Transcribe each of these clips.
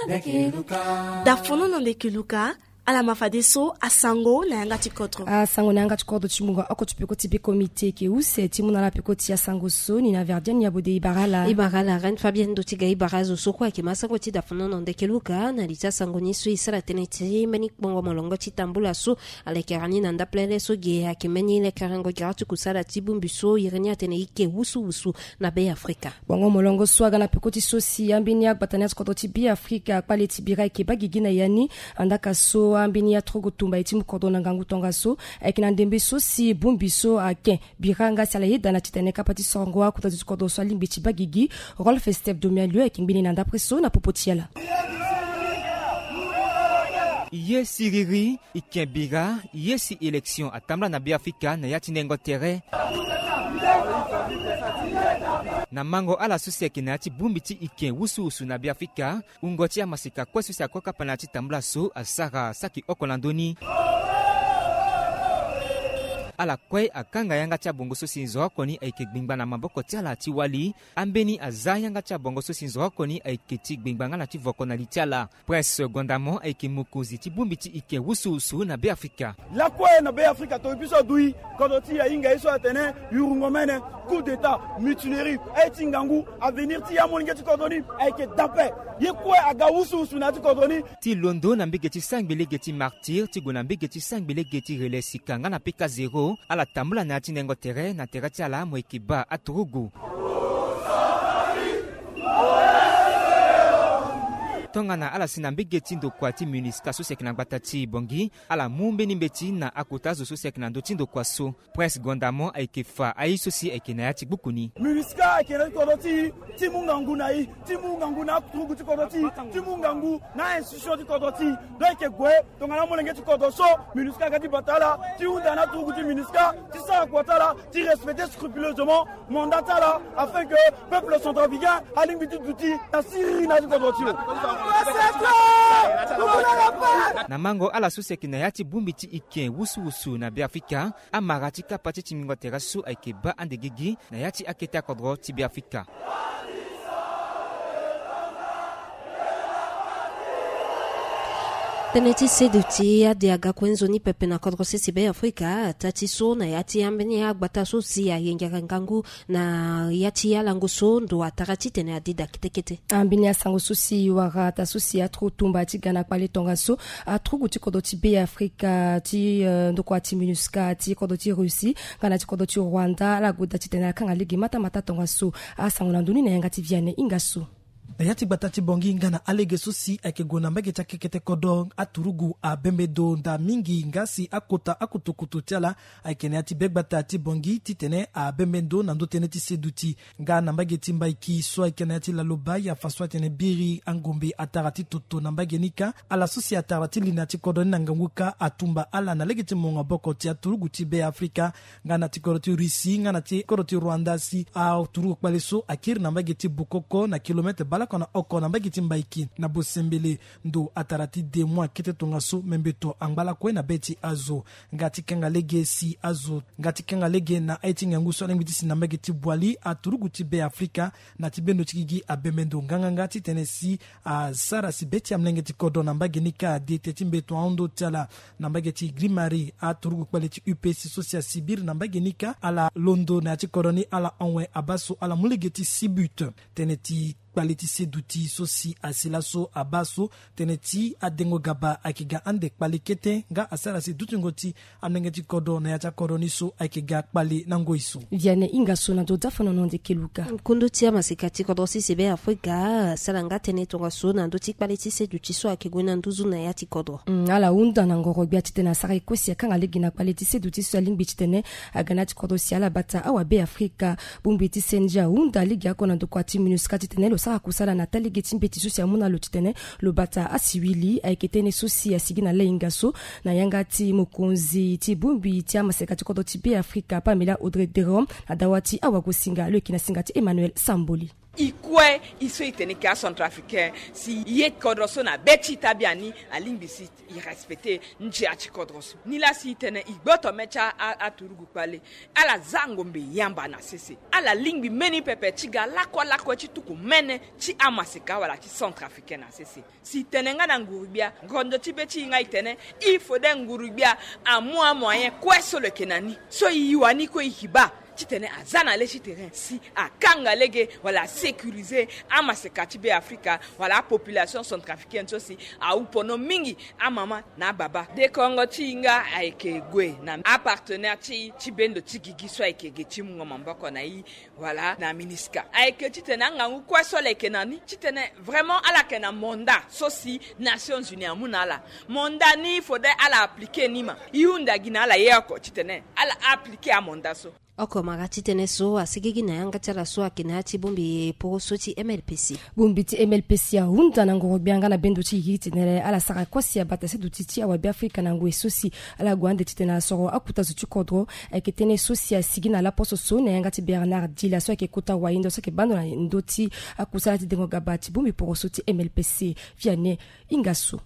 dafono nande kiluka ala mafadeso asango na yanga tikotro asango na yanga tikotro chimunga ako tupeko tipe komite ke use timuna na peko tia sango so ni na verdian ya bode ibarala ren Fabienne Dotiga ibarazo soko ke masango ti dafono nande kiluka na lita sango ni so isara teneti meni bongo molongo ti tambula so ale kerani nanda plele so ge ya kemeni le karango gratu kusala tibumbiso irenia tene ike usu na be Afrika bongo molongo so aga na peko ti so si ambini ak batania skoto ti bi Afrika pale ti bira ke bagigi na yani andaka so ambini ya trogo tumba iti mukordona ngangu tonga so ekina ndembe so si bumbi so ake biranga sala yeda na titane kapati songo kuta tikodo so limbi ti bagigi Rolf Stef Domialio ekimbini nanda preso na popotiala yesi riri ikembira yesi election atambla na biafrika na yatinengo tere na mango ala suseki na yati bumbi ti iken usu na biafrika ungoti ya masika kwa susi akoka panati tambla so asara saki okolandoni ala kwe akanga yanga cha bongo so sinzo koni aike gbingba na maboko ti ala ti wali ambeni aza yanga cha bongo so sinzo koni aike ti gbingba na ti voko na litiala presse gondamo aike mukuzi ti bumbi ti ike usu na be Afrika la kwe na be Afrika to biso dui kodo ti ya inga iso atene yurungomene coup d'état mutinerie aiti ngangu avenir ti yamoninge ti kodoni aike dape ye kwe aga usu na ti kodoni ti londo na mbege ti sangbele geti martyr ti gona mbege ti sangbele geti relesi kanga na pika 0 ala tambula na tinengo tere na terati ala moekiba aturugu tongana ala sinambege tindo kwa ti MONUSCA so sekna batati bongi ala mumbe ni beti na akutazo so sekna ndo tindo kwa so presse gondamo aikefa aiso si ekena ya tibukuni MONUSCA ekena kodoti timungangu na yi timungangu na trugu ti kodoti timungangu na institution ti kodoti donc gwe tongana molenge ti kodoso MONUSCA gadi batala ti unda na trugu ti MONUSCA ti sa kwatala ti respecter scrupuleusement mandatala afin que peuple centrafricain alimbiti duti na siri na ti kodoti na mango ala suseki na yati bumbi ti iken usu na biafrika amarati kapati ti mingo terasu aikeba andegigi na yati aketa kodro ti biafrika teneti seduti ya diaga kwenzoni pepe na kodro sisi be Afrika tati so na yati ambeni ya gbata so si ya yenga ngangu na yati ya lango so ndo atarati tene adida kitekete ambini ya sango so si wara ta so si ya tro tumba ti gana kwale tonga so atro guti kodo ti be Afrika ti ndo kwa ti MONUSCA ti kodo ti Russie kana ti kodo ti Rwanda la goda ti tene kanga ligi mata tonga so asango na nduni na yanga ti viane ingaso na yati batati bongi ngana alege susi ake gona mbege cha kekete kodong aturugu a bembedo nda mingi ngasi akota akutukutu tiala ake na yati beg batati bongi titene a bembedo nando tene ti seduti ngana mbege timba iki so ake na yati laloba ya faswa tene biri angombe atarati toto na mbege nika ala susi atarati linati kodoni na nganguka atumba ala na lege timonga boko ti aturugu ti be Afrika ngana ti kodoti Russie ngana ti kodoti Rwanda si a turugu kwale so akiri na mbege ti bukoko na kilometre bala kona oko na mbagi timbaiki na bosembele ndo atarati de mwa kete tonga so membeto angbala kwe na beti azo ngati kenga lege si azo ngati kenga lege na aiti ngangu so lengwiti si na mbagi tibwali aturugu tibe Afrika na tibendo chikigi abemendo nganga ngati tenesi a sara si beti amlenge tikodo na mbagi nika de tetimbeto ando tala na mbagi ti Grimari aturugu kwale ti UPC Socia Sibir na mbagi nika ala londo na tikoroni ala onwe abaso ala mulege ti Sibut teneti kpaleti seduti sosi asilaso abaso teneti adengo gaba akiga ande kpali kete nga asara se dutungoti amnengeti kodo na yacha koroni so akiga kpali nango iso viane inga so na doda fono nonde keluka kundo tia masikati kodo sisi be Afrika salanga tene tonga so na ndoti kpaleti seduti so akigona nduzu na yati kodo ala unda na ngoro bia titena sara kosi akanga legi na kpaleti seduti so lingbi titene aganati kodo si ala bata awa be Afrika bumbi ti senja unda ligi akona ndokwa ti MONUSCA titene lo sara kusala na tali geti mbeti susi amuna lo titene lo bata asiwili aiketene susi asigi na leinga so na yanga ti mokonzi ti bumbi ti amaseka ti kodo ti be Afrika Pamela Audrey Derom na dawati awago singa lo kina singa ti Emmanuel Samboli ikwe iso itenika centrafricain si ye kodroso na beti tabiani alimbisi irrespecté njiachi kodroso ni la si tene igboto mecha aturugu pale ala zangombe yamba na sese ala lingbi meni pepe chiga lakwa chituku mene chi amasika wala chi centrafricain na sese si tene ngana ngurubia ngondo chibechi ngai tene ifo de ngurubia amua moyen kweso le kenani so yiwani ko ihiba titene azana le terrain si akanga lege wala sécuriser amaseka tibe Afrika wala population centrafricaine aussi a upono mingi amama na baba de Congo tinga aike gwe na partenaire ti bendo tigigi so aike getimu ngomamboko na yi wala na miniska aike titene ngangu kwa so le kenani titene vraiment ala kena monda sosi Nations Unies amunala monda ni fode ala appliquer nima yunda gina ala yeko titene ala appliquer a monda so oko magati teneso asigigi na yanga tala so akinati bumbi po soti MLPC bumbi ti MLPC ya hunda na ngoro bianga na bendo ti hiti nere ala sara kosi ya batase dutiti awa bi Afrika na ngwe sosi ala gwande titena soro akuta zuti kodro eketene sosi ya sigi na la poso so na yanga ti Bernard Dila so ekekuta waindo so ke bando na ndoti akusala ti dengo gabati bumbi po soti MLPC viane ingasu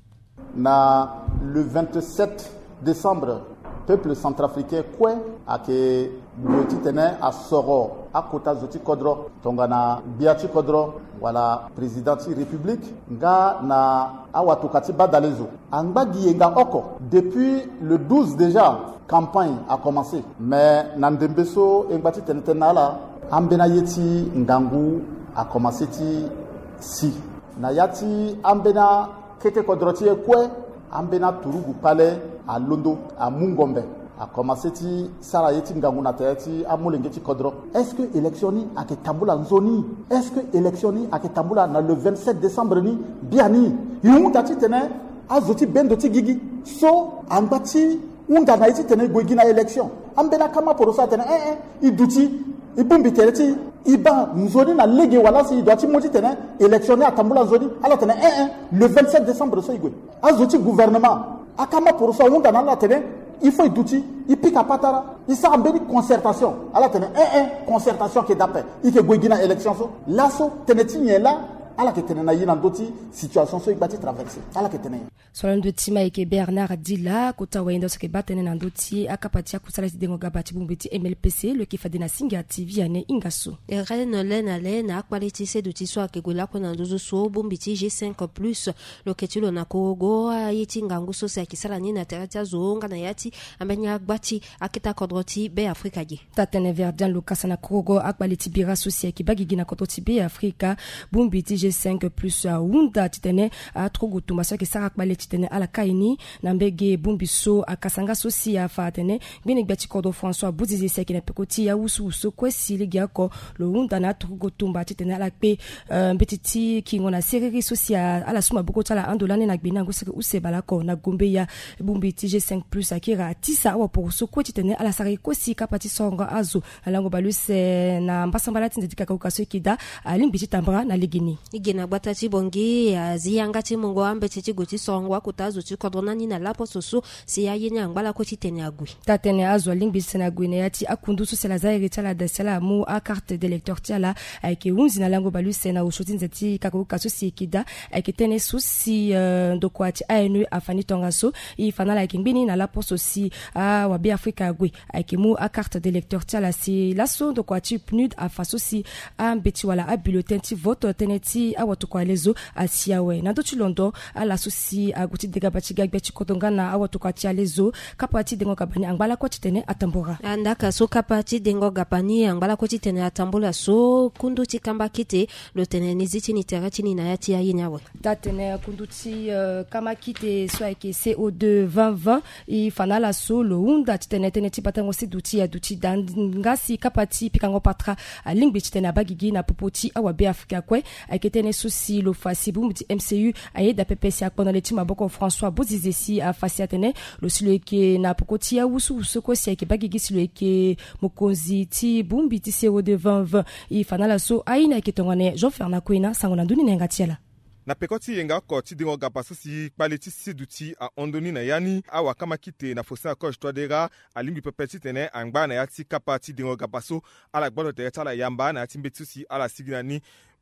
na le 27 décembre peuple centrafricain kwe ake ngoti tene asoro akota zoti kodro tongana biati kodro wala présidenti république nga na awatukati badalezo angbagi yenga oko depuis le 12 déjà campagne a commencé mais nandembeso engbati tene tenala ambena yeti ngangu a commencé ti si na yati ambena kete kodroti kwe ambena turugu pale a Londo, à Mungombe, a commencé ti sara yeti nganguna tayati amolengeti kodro. Est-ce que électioni a ke tambula nzoni? Est-ce que électioni a ke tambula na le 27 décembre ni biani? Yumutati tene azoti bendoti gigi. So ambati unda na yeti tene gwegina élection. Ambena kama porosa tene iduti ibumbi tereti iba nzoni na lege wala si doati moti tene électionné a tambula nzoni ala tene le 27 décembre so igwe. Azoti gouvernement akama pour ça on dans la télé il faut d'outils il pique à patara il s'en béni concertation à la télé concertation qui d'appel il que goigina élection so là so tenetini là ala que tenena yina ndoti situation so ibati traverser ala que tenena solan de tima eke Bernard Dila kota waindo so ke batene na ndoti akapatia kusala dengo gabati bumbiti MLPC le kifa de na singa TV ane ingaso Rene Lena na quality se duti so akegula ko na ndozo so bumbiti G5+ lo ketulo na kogo yiti ngangu so sa kisala ni na terata zonga na yati ambenya gbati akita kodroti be Afrika gi tatene verdian lokasa na kogo akwaliti bira sosie ki bagigi na kodroti be Afrika bumbiti G5+ unda titene a trogutu maso ke sara kwaliti tene ala kaini na mbege bumbiso akasanga sosi ya fatene bine gbati kodo François Boudizi seki na pekoti ya usu kwesi ligi yako lo unda na trogutumba titene ala pe mbetiti kingona seriri sosi ala suma bokota la andolane na gbina ngoseke use balako na gombe ya bumbiti G5+ akira tisa wa pour so kweti tene ala sari kosi kapati songa azo alango baluse na mbasambala tindika ka ukaso kida alimbiti tambra na ligini igena gbata chibongi ziyanga chimungo ambe chichiguti songwa kutazo chikodrona ni na lapo soso siya yenya ngbala ko chitene agui tatene azo limbisi na guine yati akundu so sela zaire tala de sela mu a carte d'électeur tala ke unzi na lango baluse na ushoti nzeti kakuka so sikida ke tene susi ndokwati ANU afani tongaso ifana la kingbini na lapo sosi wa bi Afrika agui ke mu a carte d'électeur tala si laso ndokwati PNUD afaso si ambeti wala a bulletin ti vote teneti awatu kwa lezo asiawe na dotu londo ala susi aguti dega bachiga gbechi kodongana awatu kwa tia lezo kapati dengo kabani angbala ko titene atambora andaka so kapati dengo gapani angbala ko titene atambola so kunduti kamba kite lo tene niziti ni terati ni na yati ya yinyawe tatene kunduti kama kite so eke CO2 2020 i fanala so lo unda titene teneti patango siduti ya duti dangasi kapati pikango patra lingbi titene bagigi na popoti awabe Afrika kwe aketene susi lo fasi bumti MCU ayeda PPC akona leti maboko François Boudizi si afasi atene lo silo ke na pokoti ya usu ko si ke bagigi silo ke mokonzi ti bumbi ti CO2 2020 i fanala so aina ke tongane Jean Fernand Kwena sangona nduni na ngatiela na pekoti yenga koti dingo gapaso si paleti siduti a ondoni na yani awa kama kite na fosa ko stodera alimbi pepeti tene angba na yati kapati dingo gapaso ala gbado te tala yamba na yati mbetusi ala siginani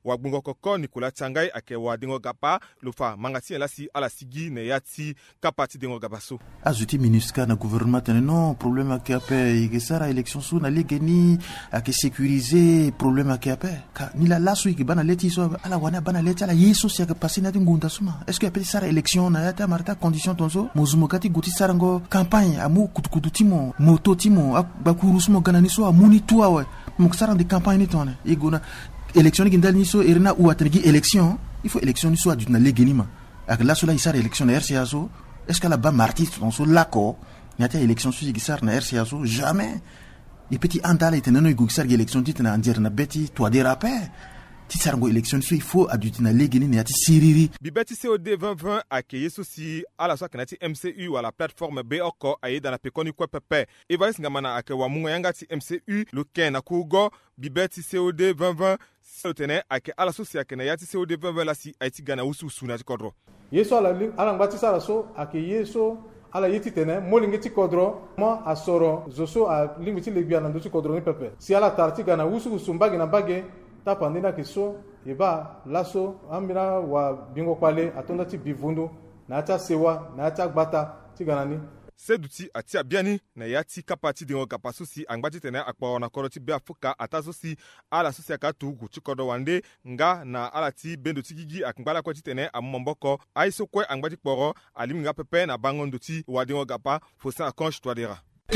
wa gbungo koko Nicolas Tsangai ake wa dingo gapa lufa mangati elasi ala sigi ne yati kapati dingo gabaso azuti MINUSCA na gouvernement non problème ake ape igesara élection sou na ligeni ake sécuriser problème ake ape ka ni la laso ikibana leti so ala wana bana leti ala yeso sia ke passer na ngunda suma est-ce que ape sara élection na yata marta condition tonzo mozumo kati guti sarango campagne amu kutukutu timo moto timo bakurusmo ganani so amuni tuwa we muksara de campagne tone iguna élection qui ndali so erina ou atengi élection il faut élection soit d'une légenima ak la sola isar élection na RCA so est-ce que la ba martis on so lako nyata élection so gisar na RCA so jamais et petit andala etenano igisar élection titana andir na beti toi déraper tisargo élection so il faut adutina légeni nyati siriri bibeti COD 2020 akeye sosi ala so kanati MCU wala plateforme Beoko aye dans la pekoni kwa pepe Evaris ngamana ake wa munga yangati MCU le ken akugo bibeti COD 2020 sotene ake ala so si ake na yati COD 2020 la si aiti gana usu na kodro yeso ala ngati sala so ake yeso ala yiti tene molingeti kodro mo asoro zoso a lingiti lebia na ndochi kodro ni pepe si ala tarti gana usu mbagi na bage tapandina kiso eba laso amira wa bingo kwale atonda ti bivundu na acha sewa na acha gbata ti ganani seduti ati abiani na yati kapati dingo kapasusi angbati tene akpa na koroti be afuka atasosi ala sosi akatu guchikodo wande nga na ala ti bendo tigigi akmbala kwati tene amomboko aiso kwe angbati poro aliminga pepe na bangondo ti wadingo gapa fosa akonche toadera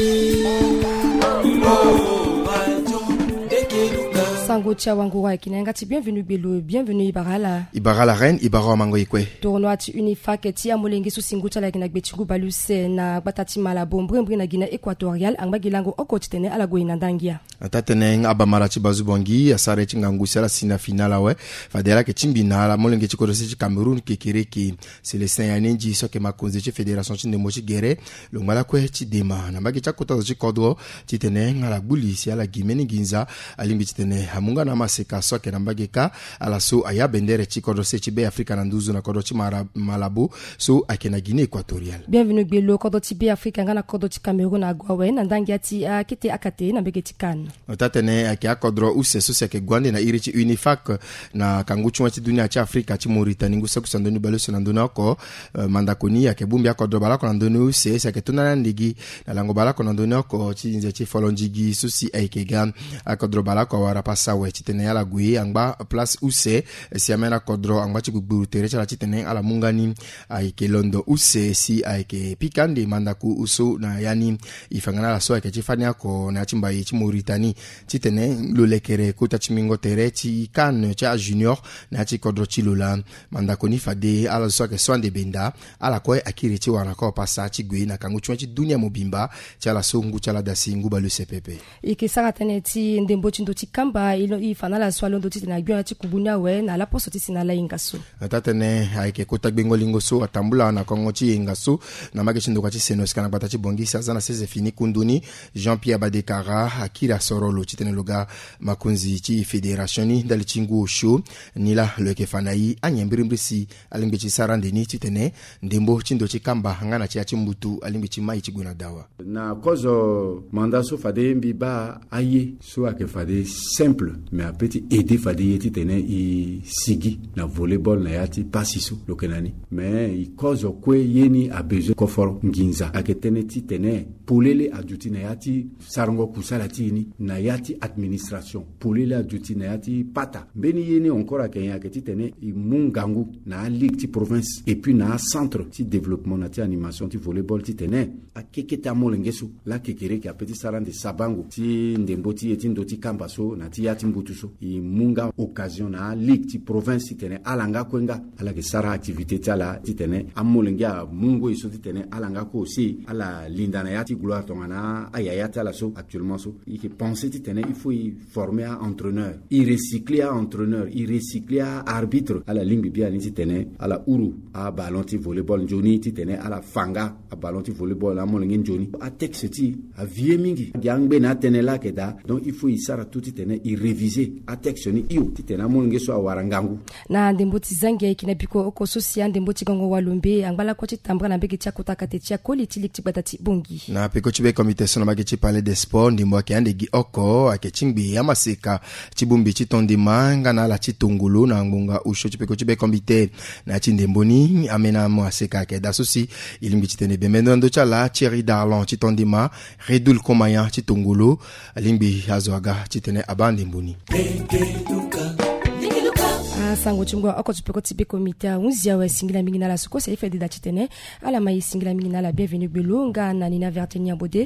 Sango Tchawangura Kinangati, bienvenue Belo, bienvenue Ibarala. Ibarala Reine, Ibara Mango Ikwe. Tournoi Unifak, Tia Molenge Susingucha la Gina Betingu Baluse na Batati Malabo, Mbrina Guinée équatoriale, Angbagilango Okotene à la Goinandangia. Tateneng Abamarachi Bazubongi, Asare Chingangusa la Sina Finala, ouais. Fadela Ketimbina, la Molenge Chikorosi Cameroun, Kekireki, Célestin Yaninji, Soke Makonze, Fédération de Mochi Guerre, le Malakwe Chidema, Namagicha Kota Chikodo, Titeneng, à la Boulisi, à la Guimeni Ginza, à l'Imbitene. Munga na maseka soke na mbageka ala so aya bendere chikodo sechibe Afrika na nduzu na kodochi Malabo so akena Guinée équatoriale. Bienvenue Belo kodochi be Afrika ngana kodochi Cameroun agwawe na ndangiati kite akate na begetikan. Tatene akia kodro use so seke gwande na irichi Unifak na kanguchu wa dunia cha Afrika chi Mauritanie ngusa kusandoni baloso na ndona ko mandakoni akebumbi akodro balako na ndoni use seke tuna ndigi na lango balako na ndoni ko chi nze chi folonjigi susi aikega akodro balako wara sawe chitene ala gui angba place use si amena kodro angba chiguburu terecha la chitene ala mungani aike londo use si aike pikande mandaku uso na yani ifangana la so aike chifanya ko na chimba yichi Mauritanie chitene lolekere kuta chimingo terechi kan cha junior na chi kodro chilola mandako ni fade ala so aike swande benda ala ko akiri chi wana ko pasa chigui na kangu chwanchi dunia mobimba cha la songu cha la dasingu balu CPP ikisara teneti ndembo chindo chikamba ilo ifanala swalo ndo titi na gyo ati kubunya we na la poso titi na la ingaso tatene aike kota gbengo lingoso atambula na kongo chi ingaso na mageshindo kwa chi senos kana batachi bongi sazana seze fini kunduni Jean-Pierre Badekara akira sorolo chitene loga makunzi chi fédération ni dali chingu show nila leke fanai anyembrimbrisi alimbechi sarandeni chitene ndembo chindo chikamba ngana chi achimbutu alimbechi mai chiguna dawa na kozo mandaso fade mbiba aye so ake fade simple mais a petit aider fade yeti tene I sigi na volleyball na yati pasiso lokenani mais I kozo kwe yeni a besoin kofor nginza ake tene ti tene polele aduti na yati sarango kusala tini na yati administration polele aduti na yati pata beni yeni encore ake ti tene I mungangu na ligue ti province et puis na centre ti développement na ti animation ti volleyball ti tene akeketa molengesu la kekere ki a petit sarande sabango ti ndembo ti eti ndoti kamba so na ti yati mbutuso I munga occasion na ligue ti province ti tene alanga kwenga ala ke sara activité ti ala ti tene amolenga mungo iso ti tene alanga ko aussi ala linda na yati gloire tongana ayaya ti ala so actuellement so I ke penser ti tene il faut I former a entraîneur I recycler a entraîneur I recycler a arbitre ala limbi bia ni ti tene ala uru a ballon ti volleyball njoni ti tene ala fanga a ballon ti volleyball amolenga njoni a texte ti a vie mingi giangbe na tene la ke da donc il faut I sara tout ti tene I réviser a texte ni io ti tene amolenga so a warangangu na ndembo ti zangi kina biko oko sosia ndembo ti gongo walombe angbala ko ti tambra na bege ti akota kate ti akoli ti likti batati bongi na na peko chibe komite sona magechi parler des sports ndimbo ke andegi oko akechingbi ya maseka chibumbi chitondima ngana la chitungulu na ngunga usho chipeko chibe komite na chindemboni amena maseka ke dasosi ilimbi chitene bemendo ndo chala Thierry Darlon chitondima Redul Komaya chitungulu limbi azwaga chitene abandemboni sango chungwa oko tupeko tipe komite unzia wa singila mingi na la suko se ife de da chitene ala mai singila mingi na la bienvenue belonga na nina vertenia bode